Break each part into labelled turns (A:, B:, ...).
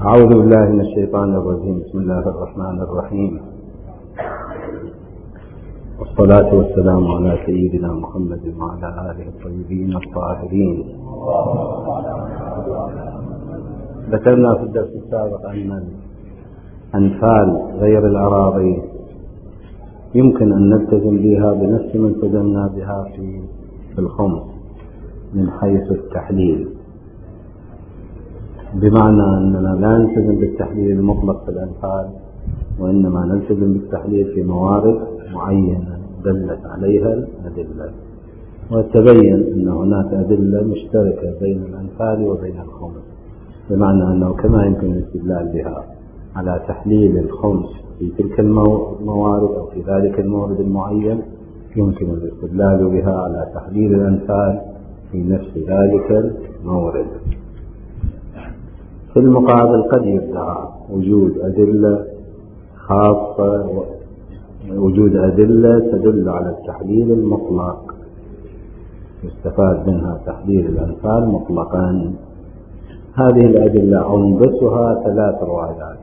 A: أعوذ بالله من الشيطان الرجيم. بسم الله الرحمن الرحيم، والصلاة والسلام على سيدنا محمد وعلى آله الطيبين الطاهرين. ذكرنا في الدرس السابق أن الأنفال غير الأراضي يمكن أن نلتزم بها بنفس ما التزمنا بها في الخمس من حيث التحليل، بمعنى أننا لا نلتزم بالتحليل المطلق في الأنفال، وإنما نلتزم بالتحليل في موارد معينة دلت عليها الأدلة، وتبين أن هناك أدلة مشتركة بين الأنفال وبين الخمس، بمعنى أنه كما يمكن الاستدلال بها على تحليل الخمس في تلك الموارد أو في ذلك المورد المعين، يمكن الاستدلال بها على تحليل الأنفال في نفس ذلك المورد. في المقابل قد يدعى وجود أدلة خاصة، وجود أدلة تدل على التحليل المطلق يستفاد منها تحليل الأنفال مطلقا. هذه الأدلة عنبسها ثلاث روايات.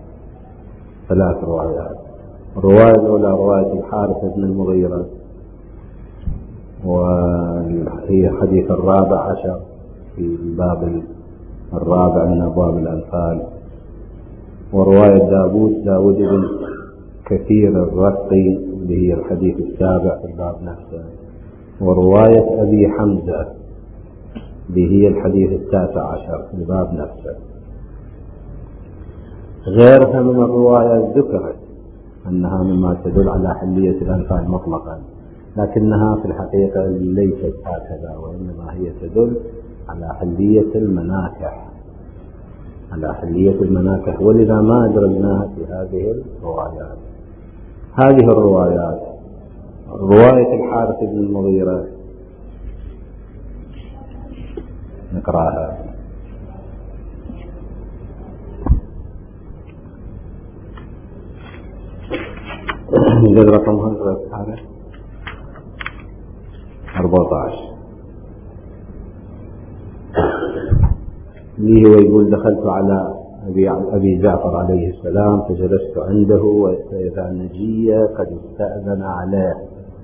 A: الرواية الأولى رواية الحارث بن المغيرة، وهي حديث الرابع عشر في الباب الرابع من أبواب الأنفال، ورواية داود بن كثير الرقي اللي هي الحديث السابع في الباب نفسه، ورواية أبي حمزة اللي هي الحديث التاسع عشر في الباب نفسه. غيرها من الروايات ذكرت أنها مما تدل على حلية الأنفال مطلقا، لكنها في الحقيقة ليست هكذا، وإنما هي تدل على حلية المناكح، ولذا ما أدرجناها في هذه الروايات. رواية الحارث بن المغيرة نقرأها. نجد رقمها 14 اللي هو يقول: دخلت على أبي جعفر عليه السلام فجلست عنده، وإذا نجية قد استأذن عليه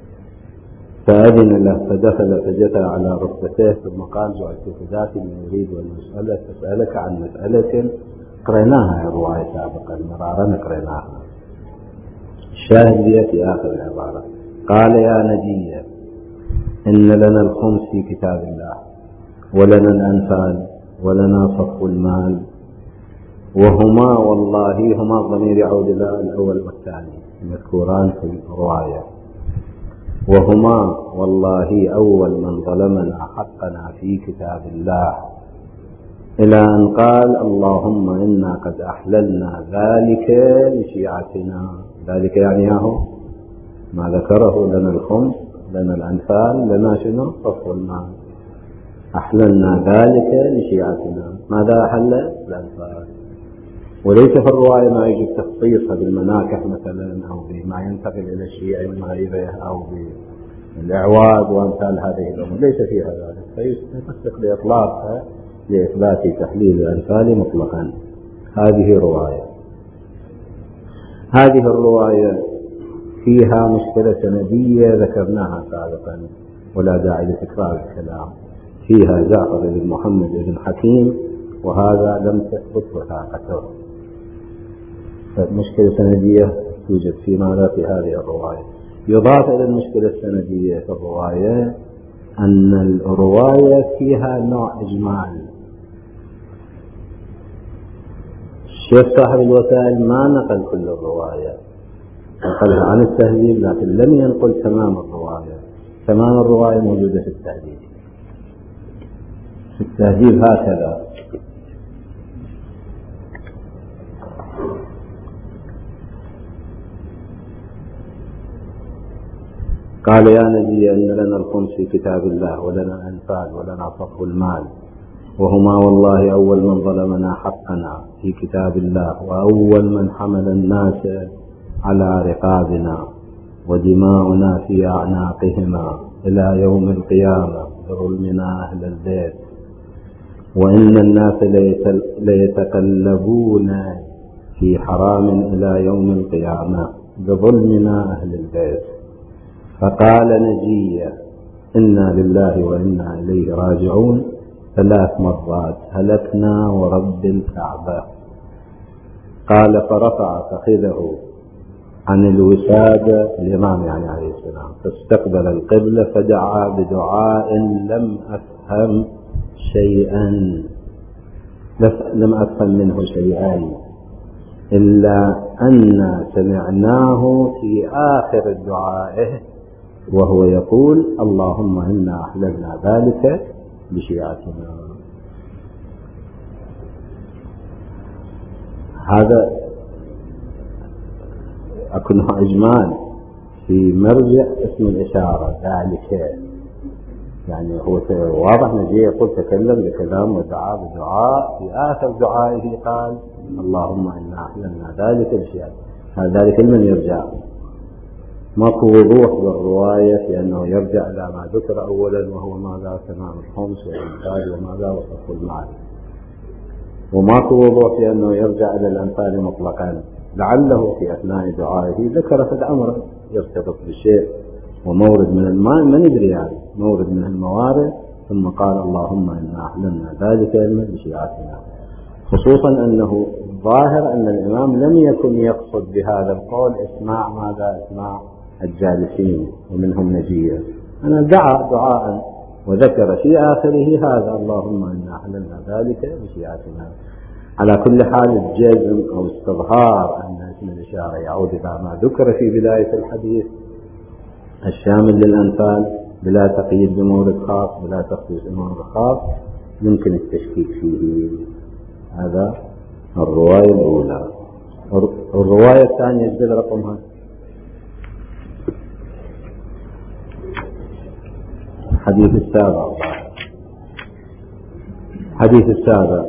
A: فأذن له، فدخل فجثى على ركبتيه ثم قال: جعلت فداك من يريد أن أسألك عن مسألة قريناها يا رواية سابقا مرارا قريناها. الشاهد لي في آخر العبارة: قال: يا نجية، إن لنا الخمس في كتاب الله، ولنا الأنفال، ولنا صف المال، وهما والله هما الضمير يعود إلى الأول والثاني المذكوران في الرواية، وهما والله أول من ظلمنا حقنا في كتاب الله، إلى أن قال: اللهم إنا قد أحللنا ذلك لشيعتنا. ذلك يعني ما ذكره: لنا الخمس، لنا الأنفال، لنا شنو؟ صف المال. أحللنا ذلك لشيعتنا. ماذا أحل؟ الأنفال. وليس في الرواية ما يجب تخصيصها بالمناكح مثلا، أو بما ينتقل إلى الشيعة المغيبة، أو بالإعواد وأمثال هذه الأمور، ليس فيها ذلك، فيصدق بإطلاقها لإثبات تحليل الأنفال مطلقا. هذه الرواية فيها مشكلة سندية ذكرناها سابقا ولا داعي لتكرار الكلام. فيها جعفر بن محمد بن حكيم، وهذا لم تثبت وثاقته، فمشكلة سندية توجد في هذه الرواية. يضاف إلى المشكلة السندية في الرواية أن الرواية فيها نوع إجمال. الشيخ صاحب الوسائل ما نقل كل الرواية، نقلها عن التهذيب، لكن لم ينقل تمام الرواية. تمام الرواية موجودة في التهذيب. هكذا: قال: يا نبي، إن لنا الخمس في كتاب الله، ولنا الأنفال، ولنا صف المال، وهما والله أول من ظلمنا حقنا في كتاب الله، وأول من حمل الناس على رقابنا، ودماؤنا في أعناقهما إلى يوم القيامة بظلمنا أهل البيت، وإن الناس ليتقلبون في حرام إلى يوم القيامة بظلمنا أهل البيت. فقال نجية: إنا لله وإنا إليه راجعون 3 مرات: هلكنا ورب الكعبة. قال: فرفع فخذه عن الوسادة، الإمام يعني عليه السلام، فاستقبل القبلة فدعا بدعاء لم أفهم منه شيئا، إلا أن سمعناه في آخر دعائه وهو يقول: اللهم إنا أحللنا ذلك بشيعتنا. هذا أكون إجمال في مرجع اسم الإشارة ذلك، يعني هو واضح نجي يقول تكلم بكلام ودعا بدعاء، في آخر دعائه قال: اللهم إنا أحللنا ذلك بشيعتنا. هذا ذلك من يرجع، ماكو وضوح بالرواية في أنه يرجع إلى ما ذكر أولا وهو ماذا؟ تمام الخمس والأنفال وماذا وصف المال، وماكو وضوح في أنه يرجع إلى الأنفال مطلقا. لعله في أثناء دعائه ذكر فد أمر يرتبط بشيء ومورد من الماء، ما ندري يعني مورد من الموارد، ثم قال: اللهم إنا أحللنا ذلك بشيعتنا. خصوصا أنه ظاهر أن الإمام لم يكن يقصد بهذا القول إسماع ماذا؟ إسماع الجالسين ومنهم نجية. أنا دعا دعاء وذكر في آخره هذا: اللهم إنا أحللنا ذلك بشيعتنا. على كل حال الجزم أو استظهار أن اسم الإشارة يعود إلى ما ذكر في بداية الحديث الشامل للأنفال بلا تقييد بمورد خاص بلا تخصيص بمورد خاص يمكن التشكيك فيه. هذا الرواية الأولى. الرواية الثانية جدد رقمها حديث السابع.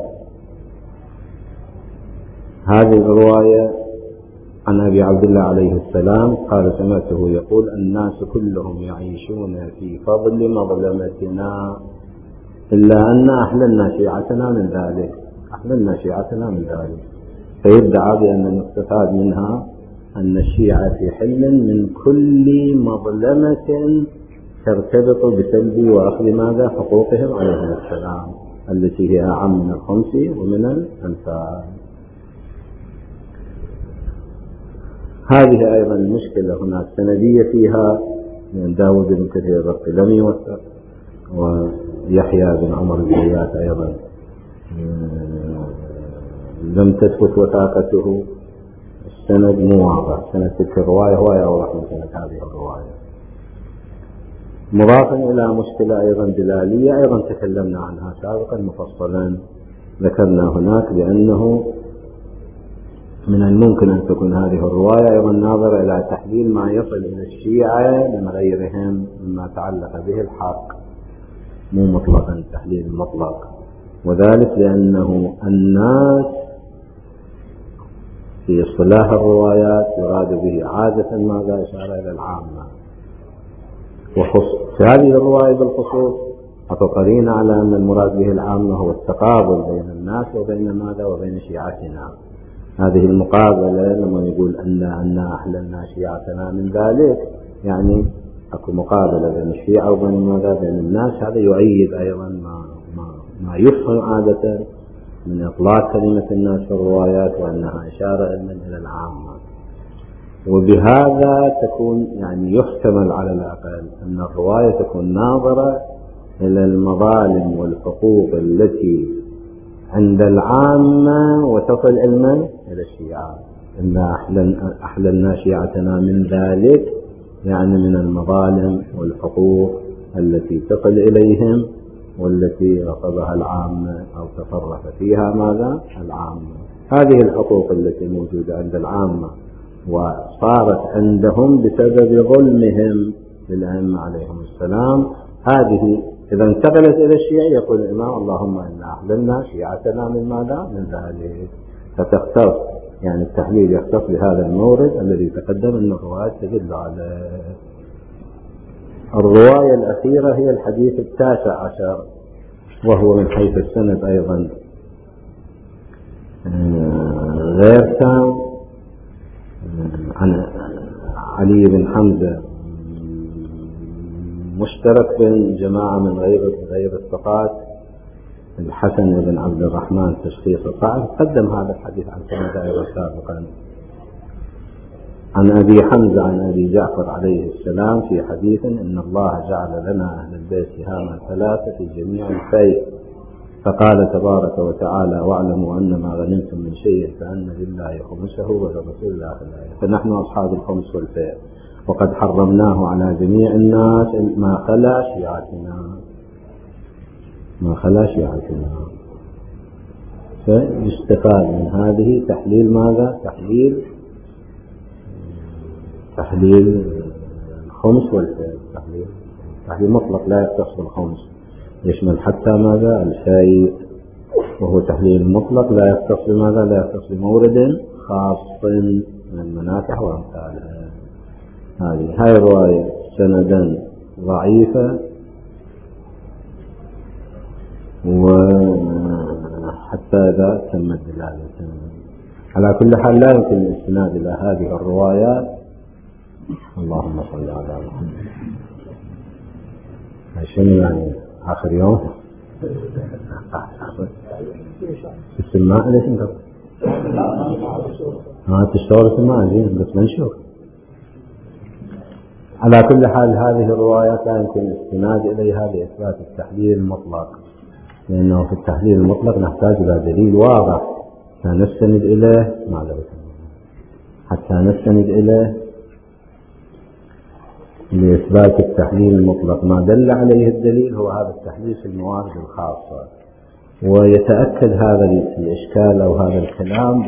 A: هذه الرواية عن أبي عبد الله عليه السلام قال: سمعته يقول: الناس كلهم يعيشون في فضل مظلمتنا إلا أن أحللنا شيعتنا من ذلك. فيدعى بأن المستفاد منها أن الشيعة في حل من كل مظلمة ترتبط بسلب وأخذ ماذا؟ حقوقهم عليهم السلام، التي هي أعم من الخمس ومن الأنفال. هذه أيضا المشكلة هناك سندية فيها من داود بن كثير الرقي لم يوثق، ويحيى بن عمر الزيات أيضا لم تثبت وثاقته. السند مو واضح، سند تلك الرواية هو أوضح من سند هذه الرواية. مضافا إلى مشكلة أيضا دلالية أيضا تكلمنا عنها سابقا مفصلا. ذكرنا هناك بأنه من الممكن أن تكون هذه الرواية أيضا ناظرة إلى تحليل ما يصل إلى الشيعة من غيرهم مما تعلق به الحق، مو مطلقا تحليل مطلق، وذلك لأنه الناس في اصطلاح الروايات يراد به عادة ماذا؟ إشارة إلى العامة. في هذه الرواية بالخصوص أتقرين على أن المراد به العامة هو التقابل بين الناس وبين ماذا؟ وبين شيعتنا. هذه المقابلة لما يقول أن أحللنا شيعتنا من ذلك، يعني أكو مقابلة بين الشيعة وبين ماذا؟ بين الناس. هذا يؤيد أيضا ما يفهم عادة من إطلاق كلمة الناس في الروايات، وأنها إشارة إلى العامة. وبهذا تكون يعني يحتمل على الأقل أن الرواية تكون ناظرة إلى المظالم والحقوق التي عند العامة وتصل علما إلى الشيعة. إن أحللنا شيعتنا من ذلك، يعني من المظالم والحقوق التي تصل إليهم والتي رفضها العامة أو تصرف فيها ماذا؟ العامة. هذه الحقوق التي موجودة عند العامة وصارت عندهم بسبب ظلمهم للأئمة عليهم السلام، هذه إذا انتقلت إلى الشيعة يقول الإمام: اللهم إنا أحللنا شيعتنا من ماذا؟ من ذلك. فتختص يعني التحليل يختص بهذا المورد الذي تقدم أن الرواية تدل عليه. الرواية الأخيرة هي الحديث 19 وهو من حيث السند أيضا غير تام عن علي بن حمزة، مشترك بين جماعة من غير الثقات، الحسن بن عبد الرحمن تشخيص صعب. قدم هذا الحديث عن سند أيضا سابقا عن أبي حمزة عن أبي جعفر عليه السلام في حديث: إن الله جعل لنا أهل البيت سهاما ثلاثة في جميع الفيء، فقال تبارك وتعالى: واعلموا أن ما غنمتم من شيء فأن لله خمسه ولرسول الله الآية. فنحن أصحاب الخمس والفيء، وقد حرمناه على جميع الناس ما خلا شيعتنا. فيستفاد من هذه تحليل ماذا؟ تحليل الخمس والفيء، تحليل مطلق لا يختص بالخمس، يشمل حتى ماذا؟ الفيء، وهو تحليل مطلق لا يختص بماذا؟ لا يختص بمورد خاص من المناكح وأمثالها. هاي الرواية سندا ضعيفة، وحتى إذا تمت دلالة. على كل حال لا يمكن الاستناد إلى هذه الروايات. اللهم صل على محمد. شنو يعني آخر يوم؟ السماء ليش انت؟ ما تشتغل السماء زين بس ما نشوف. على كل حال هذه الروايات لا يمكن الاستناد إليها لإثبات التحليل المطلق، لأنه في التحليل المطلق نحتاج إلى دليل واضح حتى نستند إليه لإثبات التحليل المطلق. ما دل عليه الدليل هو هذا التحليل في الموارد الخاصة. ويتأكد هذا الإشكال أو هذا الكلام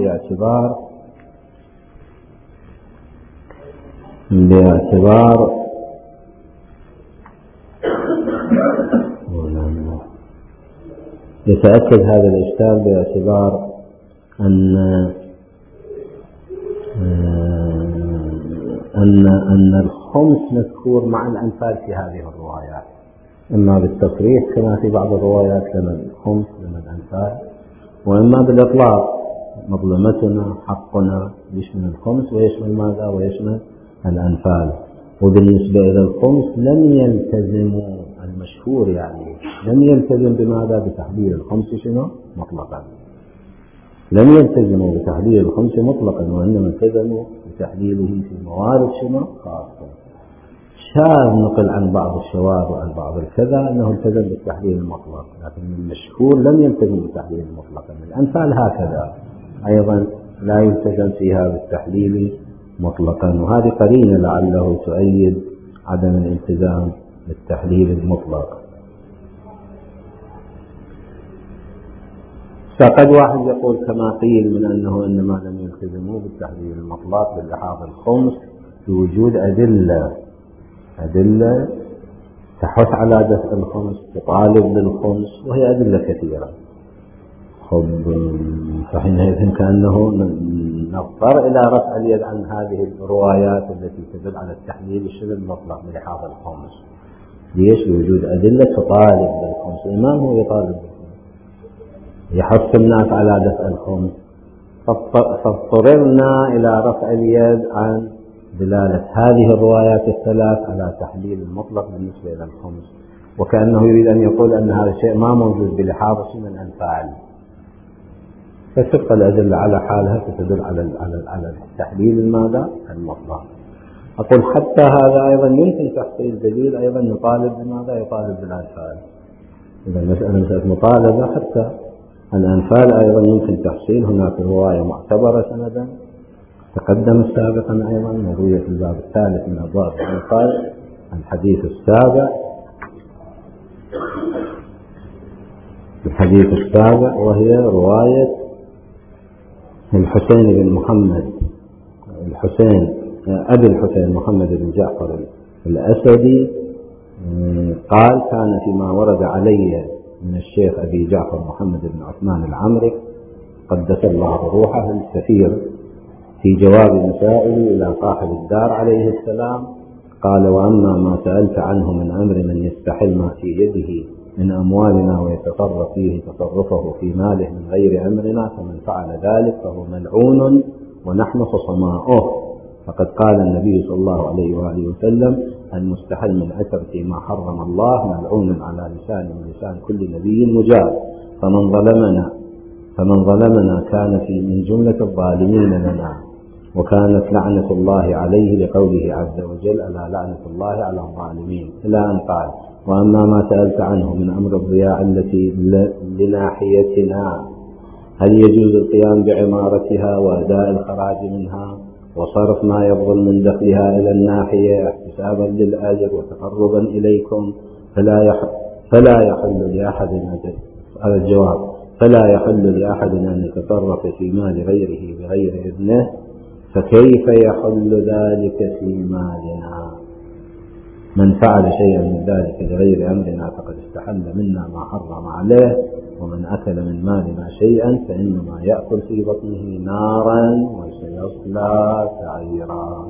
A: يتأكد هذا الإشكال باعتبار أن الخمس مذكور مع الأنفال في هذه الروايات، إما بالتصريح كما في بعض الروايات لنا الخمس لنا الأنفال، وإما بالإطلاق مظلمتنا حقنا يشمل الخمس ويشمل ماذا؟ ويشمل الأنفال. وبالنسبة إلى الخمس لم يلتزموا المشهور، يعني لم يلتزم بماذا؟ بتحديد الخمس شنو؟ مطلقا. لم يلتزموا بتحديد الخمس مطلقا، وإنما التزموا بتحديده في موارد شنو؟ خاصة. شاذ نقل عن بعض الشواذ وعن بعض الكذا أنه التزم بالتحديد المطلق، لكن المشهور لم يلتزم بالتحديد المطلق. الأنفال هكذا أيضا لا يلتزم فيها بالتحليل مطلقا، وهذه قرينة لعله تؤيد عدم الالتزام بالتحليل المطلق. فقد واحد يقول كما قيل من أنه إنما لم يلتزموا بالتحليل المطلق باللحاظ الخمس بوجود أدلة تحث على دفع الخمس، تطالب بالخمس، وهي أدلة كثيرة. فحينئذ كأنه نضطر إلى رفع اليد عن هذه الروايات التي تدل على التحليل الشبه المطلق بلحاظ الخمس. ليش؟ لوجود أدلة تطالب بالخمس. الإمام هو يطالب بالخمس، يحث الناس على دفع الخمس، فاضطررنا إلى رفع اليد عن دلالة هذه الروايات الثلاث على تحليل المطلق بالنسبة إلى الخمس، وكأنه يريد أن يقول أن هذا الشيء ما موجود بلحاظ من الأنفال. فتبقى الأدلة على حالها تدل على التحليل الماذا؟ المطلق. أقول حتى هذا أيضا يمكن تحصيل دليل أيضا يطالب بماذا؟ يطالب بالأنفال. إذا مسألة مطالبة حتى الأنفال أيضا يمكن تحصيل. هناك رواية معتبرة سندا تقدم سابقا أيضا، مروية في الباب الثالث من أبواب الأنفال، الحديث السابع، وهي رواية الحسين بن محمد أبي الحسين محمد بن جعفر الأسدي قال: كان فيما ورد علي من الشيخ أبي جعفر محمد بن عثمان العمري قدس الله روحه السفير في جواب مسائلي إلى صاحب الدار عليه السلام، قال: وأما ما سألت عنه من أمر من يستحل ما في يده من أموالنا ويتصرف فيه تصرفه في ماله من غير أمرنا، فمن فعل ذلك فهو ملعون ونحن خصماؤه. فقد قال النبي صلى الله عليه وآله وسلم: المستحل من أثرة ما حرم الله ملعون على لسان من لسان كل نبي مجاب. فمن ظلمنا كان من جملة الظالمين لنا، وكانت لعنة الله عليه لقوله عز وجل: ألا لعنة الله على الظالمين، إلى أن قال: وأما ما سألت عنه من أمر الضياع التي لناحيتنا، هل يجوز القيام بعمارتها وأداء الخراج منها وصرف ما يفضل من دخلها إلى الناحية احتسابا للأجر وتقربا إليكم؟ فلا يحل لأحد على الجواب: فلا يحل لأحد أن يتصرف في مال غيره بغير إذنه، فكيف يحل ذلك في مالنا؟ من فعل شيئا من ذلك بغير أمرنا فقد استحل منا ما حرم عليه، ومن أكل من مالنا شيئا فإنما يأكل في بطنه نارا وسيصلى سعيرا.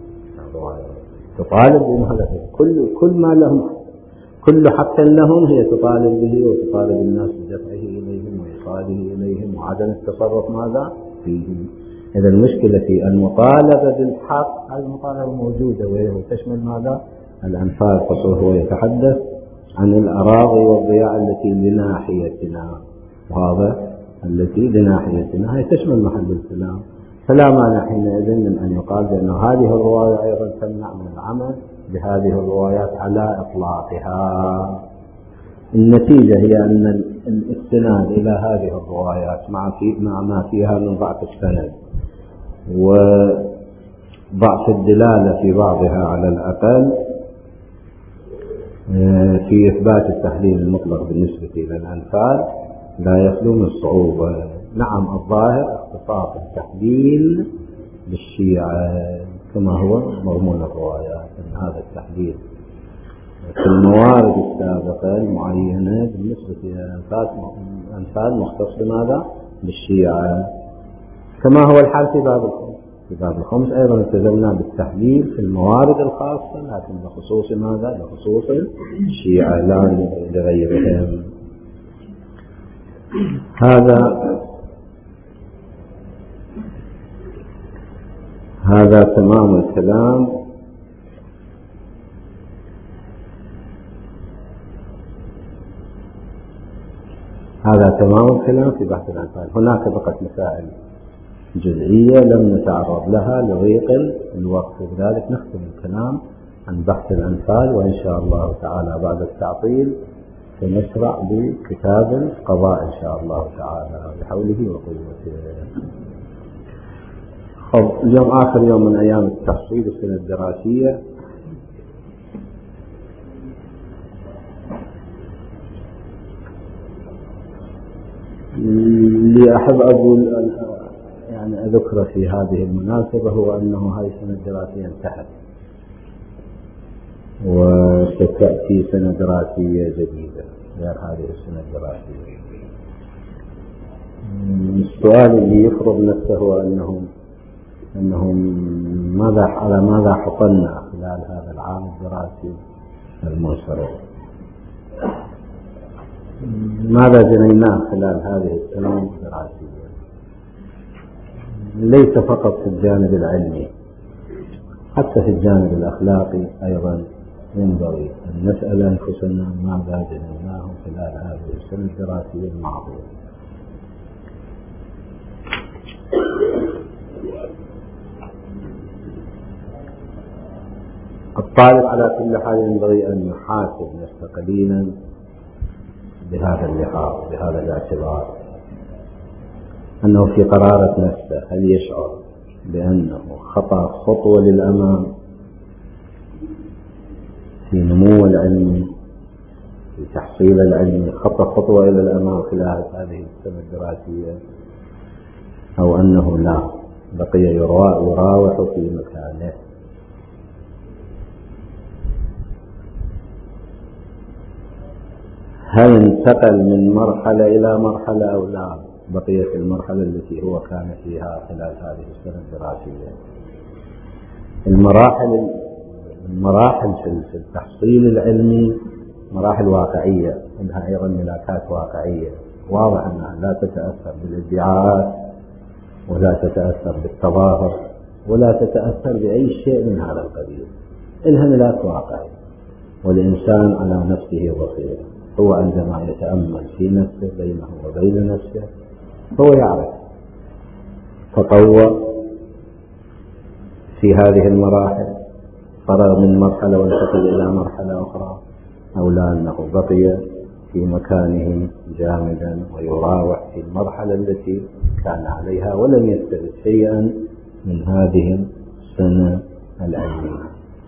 A: تطالب بماذا؟ كل ما لهم، كل حق لهم هي تطالب به، وتطالب الناس بدفعه إليهم وإيصاله إليهم وعدم التصرف ماذا فيه. إذا المشكلة في المطالبة بالحق، هذه المطالبة موجودة وهي تشمل ماذا؟ الأنفال، فهو يتحدث عن الأراضي والضياع التي لناحيتنا، وهذا التي لناحيتنا هي تشمل محل الكلام. فلا مانع حينئذ من أن يقال بأن هذه الرواية أيضا تمنع من العمل بهذه الروايات على إطلاقها. النتيجة هي أن الاستناد إلى هذه الروايات مع ما فيها من ضعف السند وضعف الدلالة في بعضها على الأقل في إثبات التحليل المطلق بالنسبة إلى الأنفال لا يخلو من الصعوبة. نعم، الظاهر اختصاص التحليل بالشيعة كما هو مضمون الروايات، أن هذا التحليل في الموارد السابقة المعينة بالنسبة إلى الأنفال مختص بماذا؟ بالشيعة، كما هو الحال في باب الخمس. في باب الخمس أيضا التزمنا بالتحليل في الموارد الخاصة، لكن بخصوص ماذا؟ بخصوص الشيعة لا لغيرهم. هذا تمام الكلام. هذا تمام الكلام في بحث الأنفال. هناك بقت مسائل جزئية لم نتعرض لها لضيق الوقت، لذلك نختم الكلام عن بحث الأنفال، وإن شاء الله تعالى بعد التعطيل سنشرع بكتاب القضاء إن شاء الله تعالى بحوله وقوته. اليوم آخر يوم من أيام التحصيل السنة الدراسية. اللي أحب أقول يعني أذكر في هذه المناسبة هو أنه هذه السنة الدراسية انتهت وستأتي سنة دراسية جديدة غير هذه السنة الدراسية. السؤال اللي يفرض نفسه هو أنهم ماذا حصلنا خلال هذا العام الدراسي المنصرم، ماذا جنيناه خلال هذه السنة الدراسية، ليس فقط في الجانب العلمي، حتى في الجانب الأخلاقي أيضا ينبغي أن نسأل أنفسنا ماذا جنيناه خلال هذه السنة الدراسية الماضية. الطالب على كل حال ينبغي أن يحاسب نفسه قليلا بهذا اللحاظ، بهذا الاعتبار، أنه في قرارة نفسه هل يشعر بأنه خطأ خطوة للأمام في نمو العلم، في تحصيل العلم، خطأ خطوة إلى الأمام خلال هذه السنة الدراسية، أو أنه لا بقي يراوح في مكانه. هل انتقل من مرحلة إلى مرحلة أو لا بقي في المرحلة التي هو كان فيها خلال هذه السنة الدراسية؟ المراحل في التحصيل العلمي مراحل واقعية، أنها أيضا ملاكات واقعية، واضح أنها لا تتأثر بالادعاءات ولا تتأثر بالتظاهر ولا تتأثر بأي شيء من هذا القبيل، إنها ملاك واقعي. والإنسان على نفسه بصيرة، هو عندما يتأمل في نفسه بينه وبين نفسه هو يعرف تطور في هذه المراحل، فرغ من مرحلة وانتقل إلى مرحلة أخرى، أو لا أنه بقي في مكانه جامدا ويراوح في المرحلة التي كان عليها ولم يستفد شيئا من هذه السنة العلمية،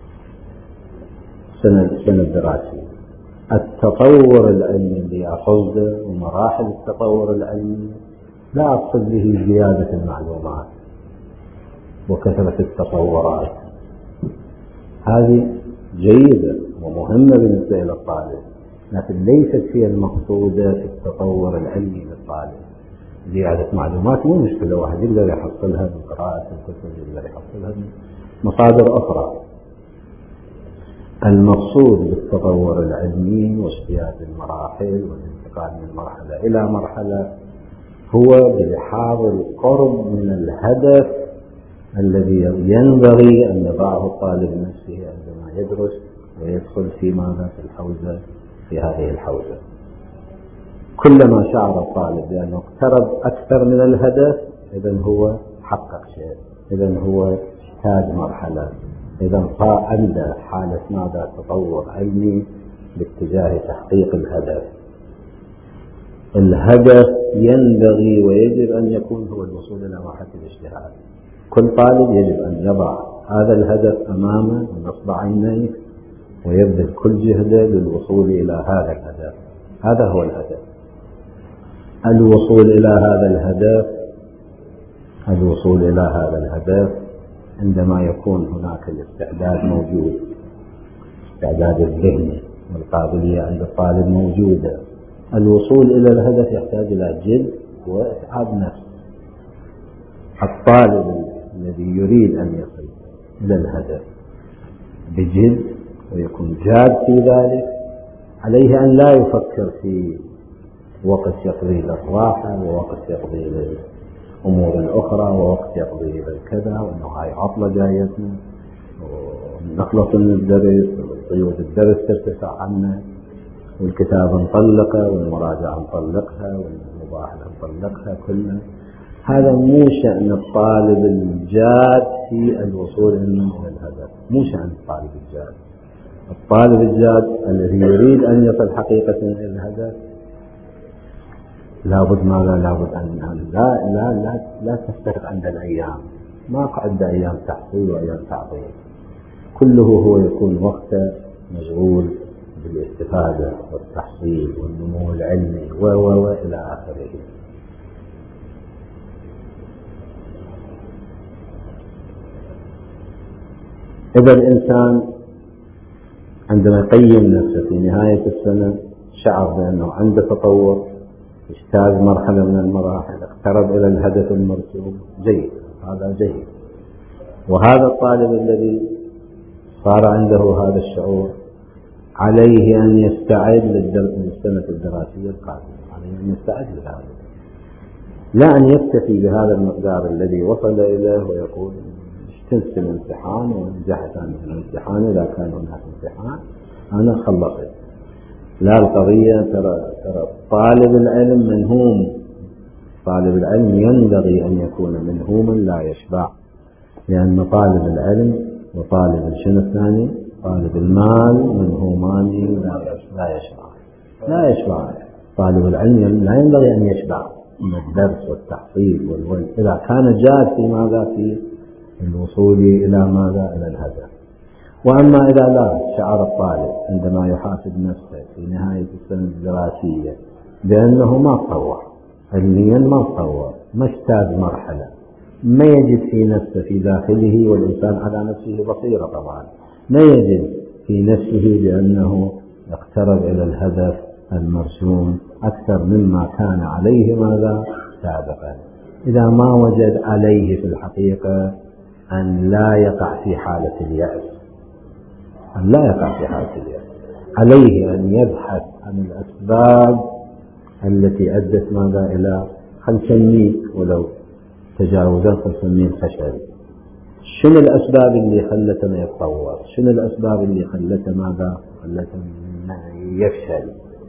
A: السنة الدراسية. التطور العلمي اللي أقصده ومراحل التطور العلمي لا أقصد به زيادة المعلومات وكثرة التطورات، هذه جيدة ومهمة بالنسبة إلى الطالب، لكن ليست هي المقصودة في التطور العلمي للطالب. زيادة معلومات مو مشكلة، واحد يقدر يحصلها من قراءة الكتب، يقدر يحصلها من مصادر أخرى. المقصود بالتطور العلمي واجتياز المراحل والانتقال من مرحلة إلى مرحلة هو بلحاظ القرب من الهدف الذي ينبغي أن يضعه الطالب نفسه عندما يدرس ويدخل في ماذا في الحوزة، في هذه الحوزة. كلما شعر الطالب بأنه اقترب أكثر من الهدف إذن هو حقق شيء، إذن هو اجتاز مرحلة، إذن صار عنده حالة ماذا تطور علمي باتجاه تحقيق الهدف. الهدف ينبغي ويجب أن يكون هو الوصول إلى مرحلة الاجتهاد. كل طالب يجب أن يضع هذا الهدف أمامه ونصب عينيه ويبذل كل جهده للوصول إلى هذا الهدف. هذا هو الهدف. الوصول إلى هذا الهدف عندما يكون هناك الاستعداد موجود، استعداد الذهن والقابلية عند الطالب موجودة. الوصول إلى الهدف يحتاج إلى جد وإتعاب نفس. الطالب الذي يريد أن يصل إلى الهدف بجد ويكون جاد في ذلك عليه أن لا يفكر في وقت يقضي للراحة ووقت يقضي للأمور الأخرى ووقت يقضي للكذا، وأنه هاي عطلة جايتنا ونخلص من الدرس وقيود الدرس ترتفع عنا والكتاب نطلقه والمراجعة نطلقها والمباحثة نطلقها كلها. هذا مو شأن الطالب الجاد في الوصول إلى الهدف، مو شأن الطالب الجاد. الطالب الجاد الذي يريد أن يصل حقيقة إلى الهدف لابد ماذا؟ لابد أن لا تفترق عند الأيام، ما قعد أيام تحصيل وأيام تعطيل، كله هو يكون وقته مشغول بالاستفادة والتحصيل والنمو العلمي وإلى آخره. إذا الإنسان عندما يقيم نفسه في نهاية السنة شعر بأنه عنده تطور، اجتاز مرحلة من المراحل، اقترب إلى الهدف المرسوم، جيد، هذا جيد. وهذا الطالب الذي صار عنده هذا الشعور عليه أن يستعد للسنة الدراسية القادمة، عليه أن يستعد لهذا، لا أن يكتفي بهذا المقدار الذي وصل إليه ويقول اجتزت الامتحان ونجحت أنا في الامتحان، إذا كان هناك امتحان أنا خلصت. لا، القضية ترى طالب العلم منهوم، طالب العلم ينبغي أن يكون منهوما لا يشبع، لأن طالب العلم وطالب شنو الثاني؟ طالب المال منهومان لا يشبع. طالب العلم لا ينبغي أن يشبع من الدرس والتحصيل والولد إذا كان جاد في ماذا؟ في الوصول إلى ماذا؟ إلى الهدف. وأما إذا لا شعر الطالب عندما يحاسب نفسه في نهاية السنة الدراسية بأنه ما تطور علميا، ما تطور، ما اجتاز مرحلة، ما يجد في نفسه في داخله، والإنسان على نفسه بصيرة طبعا، ما يجد في نفسه بأنه اقترب إلى الهدف المرسوم أكثر مما كان عليه ماذا؟ سابقا. إذا ما وجد عليه في الحقيقة أن لا يقع في حالة اليأس، عليه أن يبحث عن الأسباب التي أدت ماذا إلى خلسمين ولو تجاوزا خلسمين فشل. شنو الأسباب اللي خلتنا يتطور؟ شنو الأسباب اللي خلتنا ماذا؟ خلتنا يفشل؟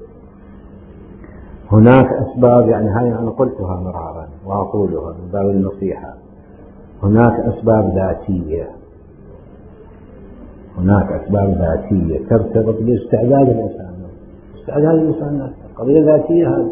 A: هناك أسباب، يعني هاي أنا قلتها مرارا وأقولها من باب النصيحة. هناك أسباب ذاتية، هناك أسباب ذاتية ترتبط باستعداد الإنسان. استعداد الإنسان قضية ذاتية هذه.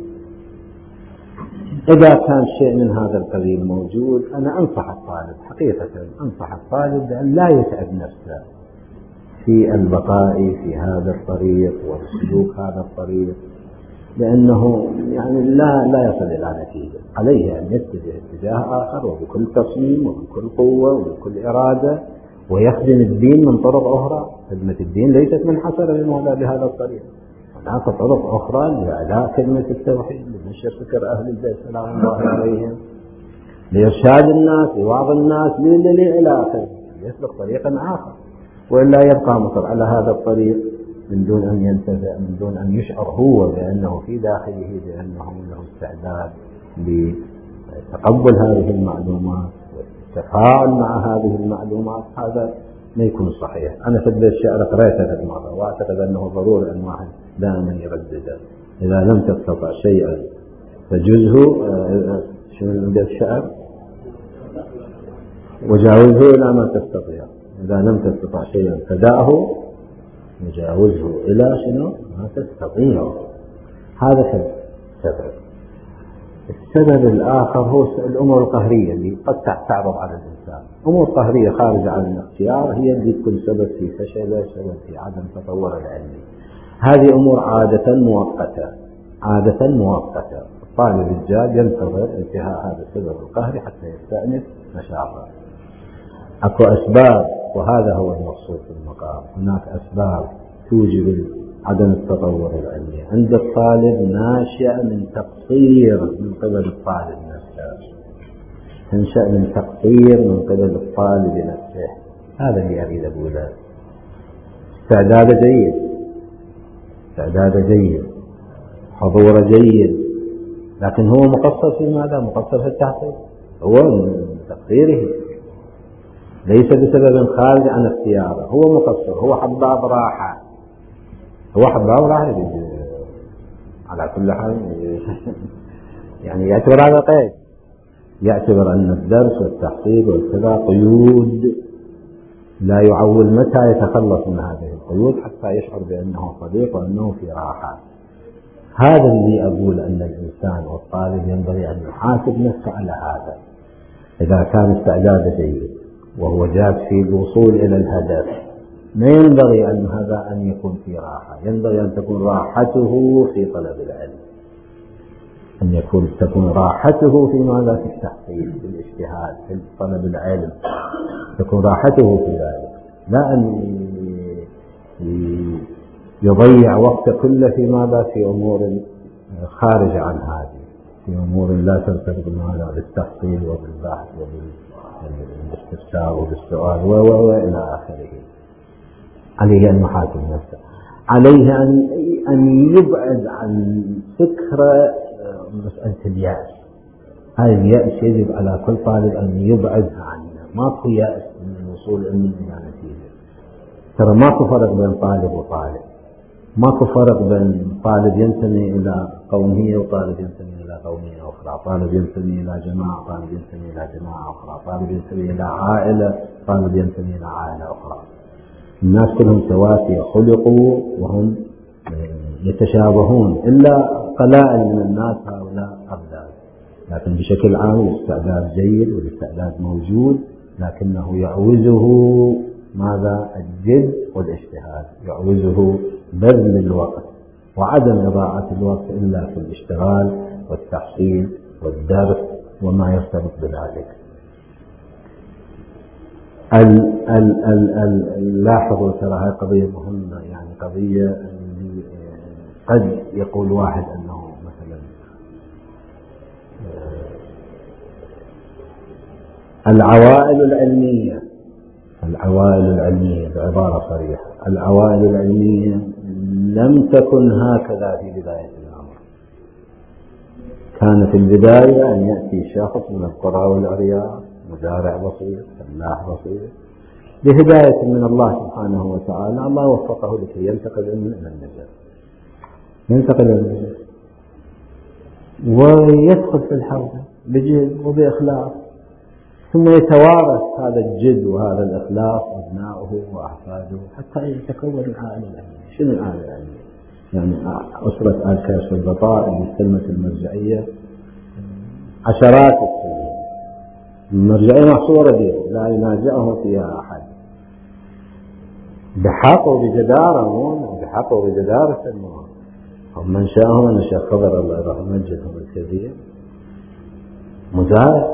A: إذا كان شيء من هذا القبيل موجود، أنا أنصح الطالب حقيقة، أنصح الطالب بأن لا يتعب نفسه في البقاء في هذا الطريق والسلوك هذا الطريق، لأنه يعني لا يصل إلى نتيجة. عليه أن يتجه اتجاه آخر وبكل تصميم وبكل قوة وبكل إرادة، ويخدم الدين من طرق أخرى. خدمة الدين ليست منحصرة بهذا الطريق، هناك طرق أخرى لإعلاء كلمة التوحيد، لنشر فكر أهل البيت سلام الله عليهم، لإرشاد الناس، لوعظ الناس، إلى آخره. يسلك طريقا آخر، وإلا يبقى مصر على هذا الطريق من دون أن ينتفع، من دون أن يشعر هو بأنه في داخله بأنه له استعداد لتقبل هذه المعلومات والتفاعل مع هذه المعلومات. هذا ما يكون صحيح. أنا في الشعر قرأته مرة وأعتقد أنه ضروري أن واحد دائما يردده: إذا لم تستطع شيئا فجزه، شنو من الشعر؟ وجاوزه إلى ما تستطيع. إذا لم تستطع شيئا فدعه وجاوزه إلى شنو ما تستطيع. هذا السبب. السبب الآخر هو الأمور القهرية اللي قد تعرض على الإنسان. أمور قهرية خارجة عن الاختيار هي اللي تكون سبب في فشله، سبب في عدم تطور العلمي. هذه أمور عادة مؤقتة، عادة مؤقتة. الطالب الجاد ينتظر انتهاء هذا السبب القهري حتى يستأنف نشاطه. أكو أسباب، وهذا هو المقصود في المقام. هناك أسباب توجب عدم التطور العلمي عند الطالب، ناشئة من تقصير من قبل الطالب نفسه، تنشأ من تقصير من قبل الطالب نفسه. هذا اللي أريد أقوله. استعداد جيد، استعداد جيد، حضور جيد، لكن هو مقصر في ماذا؟ مقصر في التحقيق. هو من تقصيره، ليس بسبب خارج عن اختياره. هو مقصر، هو حباب راحة، هو حباب راحة على كل حال. يعني يعتبر هذا قيد، يعتبر أن الدرس والتحقيق والكذا قيود، لا يعول متى يتخلص من هذه القيود حتى يشعر بأنه صديق وأنه في راحة. هذا اللي أقول أن الإنسان والطالب ينبغي أن يحاسب نفسه على هذا. إذا كان استعداد جيد وهو جاد في الوصول إلى الهدف، ما ينبغي أن هذا أن يكون في راحة، ينبغي أن تكون راحته في طلب العلم، أن تكون راحته في ماذا؟ في التحصيل، في الاجتهاد، في طلب العلم، تكون راحته في ذلك، لا أن يضيع وقت كله في ماذا؟ في أمور خارجة عن هذه، في أمور لا ترتبط بماذا؟ بالتحصيل وبالبحث وبالاستفسار وبالسؤال وإلى آخره. عليه أن يحاسب نفسه، عليه أن يبعد عن فكرة مسألة اليأس. هذا اليأس يجب على كل طالب أن يبعدها عنه. ماكو يأس من الوصول إلى نتيجة. ترى ماكو فرق بين طالب وطالب، ماكو فرق بين طالب ينتمي إلى قومية وطالب ينتمي إلى قومية أخرى، طالب ينتمي إلى جماعة، طالب ينتمي إلى جماعة أخرى، طالب ينتمي إلى عائلة، طالب ينتمي إلى عائلة أخرى. الناس كلهم سواسية، خلقوا وهم يتشابهون، إلا قلائل من الناس هؤلاء أبدال. لكن بشكل عام الاستعداد جيد والاستعداد موجود، لكنه يعوزه ماذا؟ الجد والاجتهاد، يعوزه بذل الوقت وعدم إضاعة الوقت إلا في الاشتغال والتحصيل والدرس وما يرتبط بذلك. لاحظوا ترى هذه قضية مهمة، يعني قضية قد يقول واحد أنه مثلا العوائل العلمية بعبارة صريحة، العوائل العلمية لم تكن هكذا في بداية الأمر. كانت البداية أن يأتي شخص من القرى والأرياف، مزارع بسيط، فلاح بسيط، بهداية من الله سبحانه وتعالى، الله وفقه لكي ينتقل إلى النجاة، ينتقل إلى النجاة ويدخل في الحرب بجد وبإخلاص، ثم يتوارث هذا الجد وهذا الإخلاص أبناؤه وأحفاده حتى يتكون العائلة الأهلية. شنو العائلة الأهلية؟ يعني أسرة آل كاش البطاء اللي استلمت المرجعية عشرات السنين، المرجعية محصورة به لا ينازعه فيها أحد، بحق وبجدارة، بحق وبجدارة الموت. هم من شاءهم أن الشيخ خضر الله يرحمه مجدهم الكبير مزارع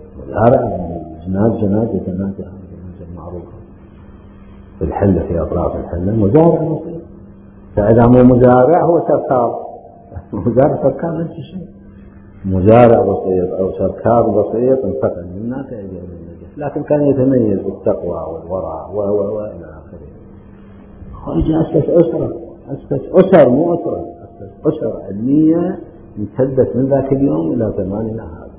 A: جنازة المعروفة في الحلة، في أطراف الحلة مزارع بسيط. فإذا مو مزارع هو سركار، مزارع سركار نفس الشيء، مزارع بسيط أو سركار بسيط انتقل من الناس إلى النجاة، لكن كان يتميز بالتقوى والورع وإلى آخره. خرج أسس أسرة، أسس أسر مو أسرة، أسس أسر علمية امتدت من ذاك اليوم إلى زماننا هذا.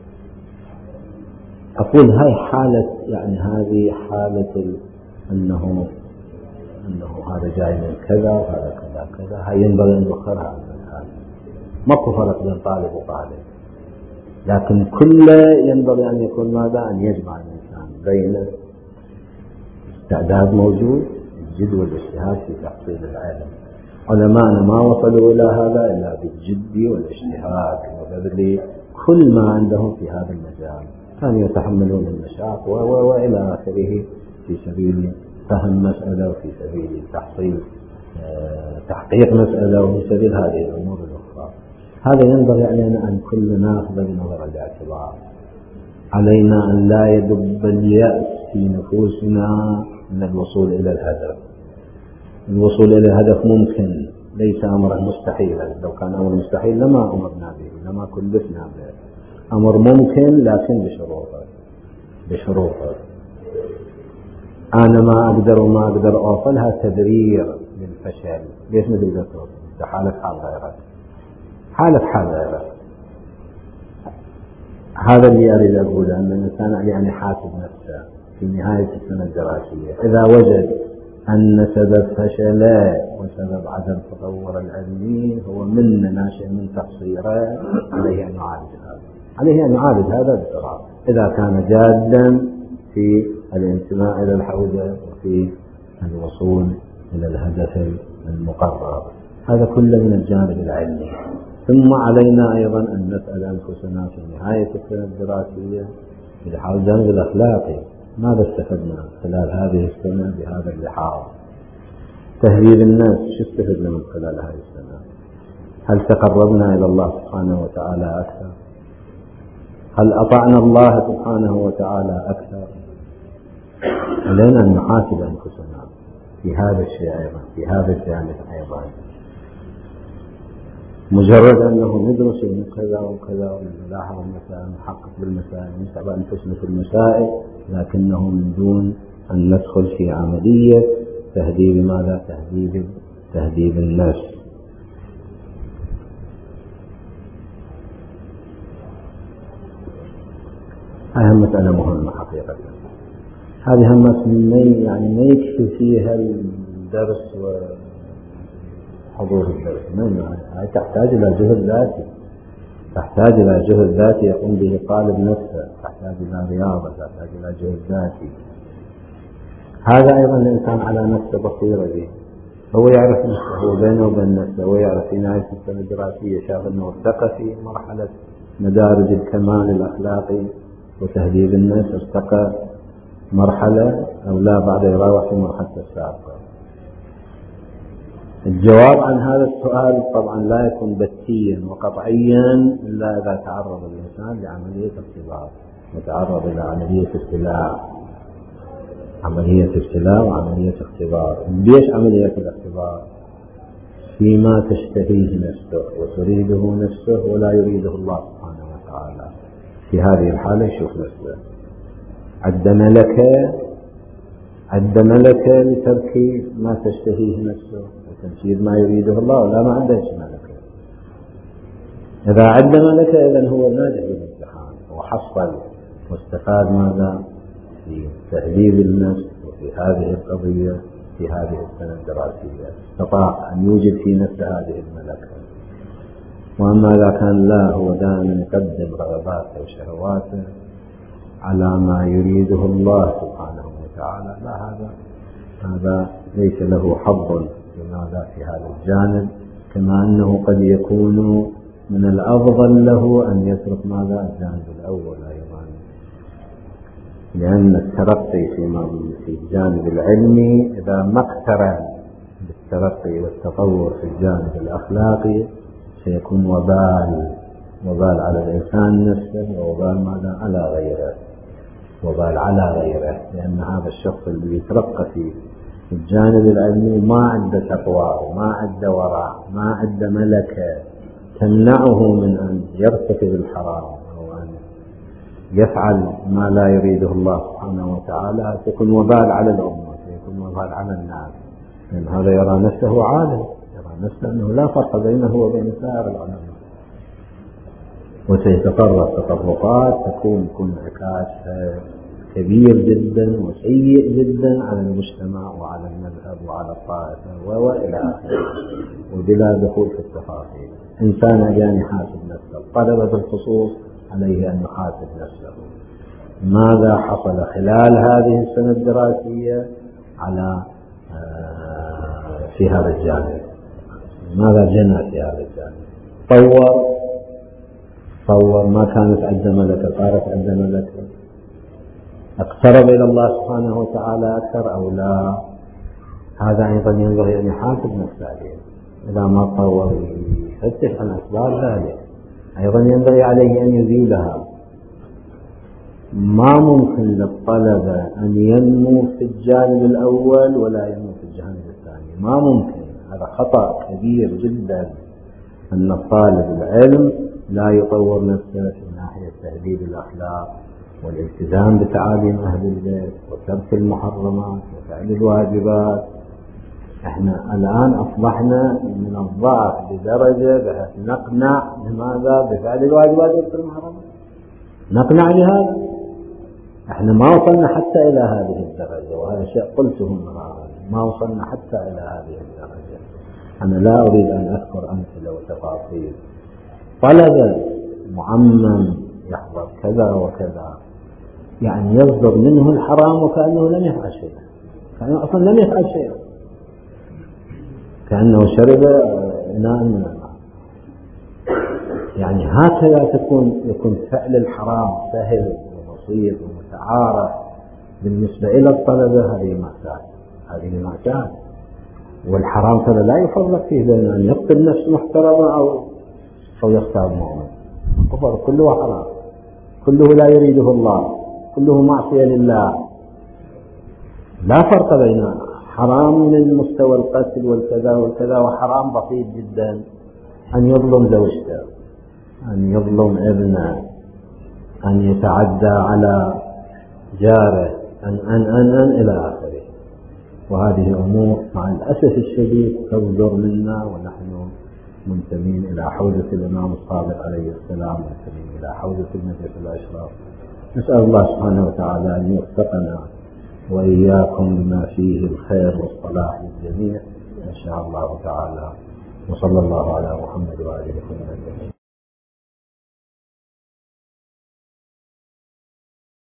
A: أقول هاي حالة، يعني هذه حالة أنه هذا جاي من كذا وهذا كذا كذا، هاي ينبغي أن نؤخرها عن الحال. ماكو فرق بين طالب وطالب، لكن كله ينبغي أن يكون ماذا؟ أن يجمع الإنسان بين استعداد موجود، الجد والاجتهاد في تحصيل العلم. علماءنا ما وصلوا إلى هذا إلا بالجد والاجتهاد وبذل كل ما عندهم في هذا المجال، كانوا يتحملون المشاق وإلى آخره في سبيل فهم مسألة وفي سبيل تحقيق مسألة وفي سبيل هذه الأمور الأخرى. هذا ينبغي علينا أن كلنا نأخذ بنظر الاعتبار. علينا أن لا يدب اليأس في نفوسنا من الوصول إلى الهدف. الوصول إلى الهدف ممكن، ليس أمرا مستحيلا. لو كان أمر مستحيل لما أمرنا به، لما كلفنا به. أمر ممكن لكن بشروطه. أنا ما أقدر وما أقدر أوصلها تبرير للفشل. ليش ما تقدر توصل؟ حالك حال غيرك، حالك حال غيرك. هذا اللي أريد أقوله، أن الإنسان يعني حاسب نفسه في نهاية السنة الدراسية، إذا وجد أن سبب فشله وسبب عدم تطور العلمي هو من ناشئ من تقصيره، عليه أن يعالج هذا، عليه أن يعالج هذا بسرعة، إذا كان جادا في الانتماء إلى الحوزة وفي الوصول إلى الهدف المقرر. هذا كله من الجانب العلمي. ثم علينا أيضا أن نسأل أنفسنا في نهاية السنة الدراسية في الجانب الأخلاقي، ماذا استفدنا خلال هذه السنة بهذا اللحاظ؟ تهذيب الناس، شو استفدنا من خلال هذه السنة؟ هل تقربنا إلى الله سبحانه وتعالى أكثر؟ هل أطعنا الله سبحانه وتعالى أكثر؟ علينا أن نحاسب أنفسنا في هذا الشيء أيضا، في هذا الجانب أيضا. مجرد أنه ندرس من كذا وكذا ونلاحظ المسائل، نحقق بالمسائل، نتابع أنفسنا في المسائل، لكنه من دون أن ندخل في عملية تهذيب ماذا؟ تهذيب النفس. هذه مسألة مهمة حقيقة. هذه مسألة يعني ما يكفي فيها الدرس وحضور الدرس، هذه تحتاج إلى جهد ذاتي، تحتاج إلى جهد ذاتي يقوم به طالب نفسه، تحتاج إلى رياضة، تحتاج إلى جهد ذاتي. هذا أيضا الإنسان على نفسه بصيرة به، هو يعرف نفسه، هو بينه وبين نفسه، هو يعرف في نهاية السنة الدراسية شاف أنه ارتقى في مرحلة مدارج الكمال الأخلاقي وتهذيب النفس، ارتقى مرحلة أو لا بعد يراوح في مرحلة السابقة. الجواب عن هذا السؤال طبعا لا يكون بتيا وقطعيا إلا إذا تعرض الإنسان لعملية اختبار وتعرض إلى عملية ابتلاء، عملية ابتلاء وعملية اختبار. ليش عملية الاختبار؟ فيما تشتهيه نفسه وتريده نفسه ولا يريده الله سبحانه وتعالى، في هذه الحالة يشوف نفسه عد ملك لترك ما تشتهيه نفسه وتنفيذ ما يريده الله، ولا ما عنده ملكة. إذا عنده ملكة إذن هو ناجح بالامتحان وحصل واستفاد ماذا في تهذيب النفس وفي هذه القضية في هذه السنة الدراسية، استطاع أن يوجد في نفسه هذه الملكة. وأما إذا كان لا، هو دائما يقدم رغباته وشهواته على ما يريده الله سبحانه وتعالى، لا، هذا ليس له حظ في هذا الجانب. كما أنه قد يكون من الأفضل له أن يترك ماذا الجانب الأول أيضا، لأن الترقي في الجانب العلمي إذا ما اقترن بالترقي والتطور في الجانب الأخلاقي سيكون وبال على الإنسان نفسه، ووبال ماذا على غيره، وبال على غيره، لأن هذا الشخص اللي يترقى في الجانب العلمي ما عنده تقوى وما عنده ورع، ما عنده ملكة تمنعه من أن يرتكب الحرام أو أن يفعل ما لا يريده الله سبحانه وتعالى، سيكون وبال على الأمة، سيكون وبال على الناس، لأن هذا يرى نفسه عالم، يرى نفسه أنه لا فرق بينه وبين سائر العلماء، وسيتطرق تطرقات تكون انعكاس كبير جدا وسيء جدا على المجتمع وعلى المذهب وعلى الطائفة وإلى آخره، وبلا دخول في التفاصيل. إنسان يعني يحاسب نفسه، الطلبة بالخصوص عليه أن يحاسب نفسه ماذا حصل خلال هذه السنة الدراسية على في هذا الجانب، ماذا جنى في هذا الجانب، طور ما كانت عنده ملكة صارت عنده ملكة، اقترب إلى الله سبحانه وتعالى أكثر أو لا. هذا أيضا ينبغي أن يحاسب نفسه عليه، إذا ما طور يفتش عن أسباب ذلك، أيضا ينبغي عليه أن يزيلها. ما ممكن للطلبة أن ينمو في الجانب الأول ولا ينمو في الجانب الثاني، ما ممكن، هذا خطأ كبير جدا أن الطالب العلم لا يطور نفسه في ناحية تهذيب الأخلاق والالتزام بتعاليم أهل البيت وترك المحرمات وفعل الواجبات. احنا الآن أصبحنا من الضعف بدرجة بحيث نقنع بماذا؟ بفعل الواجبات وترك المحرمات، نقنع بهذا. احنا ما وصلنا حتى إلى هذه الدرجة، وهذا شيء قلته مرارا، ما وصلنا حتى إلى هذه الدرجة. أنا لا أريد أن أذكر أمثلة وتفاصيل. طلبة معمم يحضر كذا وكذا، يعني يصدر منه الحرام وكأنه لم يفعل شيئا، كأنه أصلا لم يفعل شيئا، كأنه شرب إناء من الماء. يعني هكذا يكون فعل الحرام سهل وبسيط ومتعارف بالنسبة إلى الطلبة. هذه مأساة، والحرام ترى لا يفرق فيه بين أن يقتل نفس محترمة أو يختار مؤمن. الكفر كله حرام، كله لا يريده الله، كله معصية لله، لا فرق بين حرام من مستوى القتل والكذا والكذا وحرام بسيط جدا أن يظلم زوجته، أن يظلم ابنه، أن يتعدى على جاره، أن إلى آخره. وهذه أمور مع الأسف الشديد تصدر منا، ونحن منتمين إلى حوزة الإمام الصادق عليه السلام، منتمين إلى حوزة المجلس الأشرف. نسأل الله سبحانه وتعالى أن يوفقنا وإياكم بما فيه الخير والصلاح للجميع إن شاء الله تعالى. وصلى الله على محمد وآله وصحبه.